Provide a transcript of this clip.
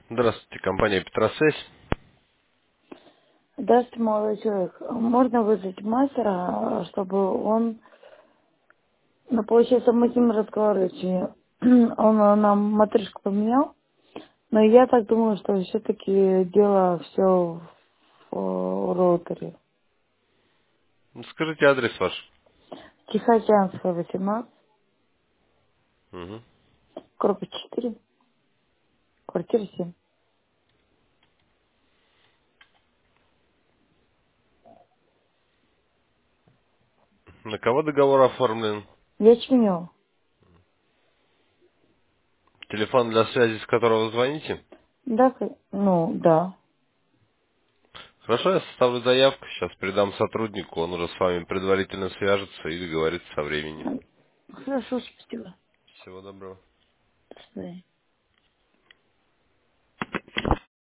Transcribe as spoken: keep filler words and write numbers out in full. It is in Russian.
Здравствуйте, компания Петросвязь. Здравствуйте, молодой человек. Можно вызвать мастера, чтобы он... Ну, получается, мы с ним разговаривали. Он э, нам матришку поменял, но я так думаю, что все-таки дело все в э, роутере. Ну, скажите адрес ваш. Тихоокеанская, восемнадцать, Мгм. корпус четыре, квартира семь. На кого договор оформлен? Ячменева. Телефон для связи, с которого вы звоните? Да, к- ну, да. Хорошо, я составлю заявку, сейчас передам сотруднику, он уже с вами предварительно свяжется и договорится со временем. Хорошо, спасибо. Всего доброго. До свидания.